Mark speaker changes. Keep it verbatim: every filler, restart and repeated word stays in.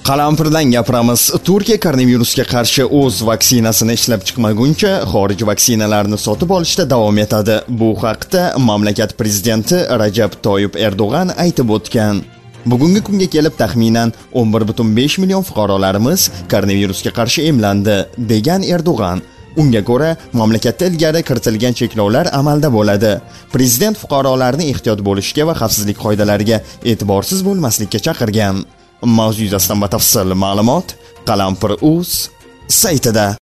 Speaker 1: Qalampirdan gapiramiz. Turkiya koronavirusga qarshi o'z vaksinasini ishlab chiqmaguncha xorij vaksinalarini sotib olishda davom etadi. Bu haqda mamlakat prezidenti Rajab Toyyib Erdo'g'an aytib o'tgan. Bugungi kunga kelib taxminan o'n bir butun besh million fuqarolarimiz koronavirusga qarshi emlandi, degan Erdo'g'an. Unga ko'ra, mamlakatda ilgari kiritilgan cheklovlar amalda bo'ladi. Prezident fuqarolarni ehtiyot bo'lishga va xavfsizlik qoidalariga e'tiborsiz bo'lmaslikka chaqirgan. Mavzu yuzasidan batafsil ma'lumot Qalampir.uz saytida.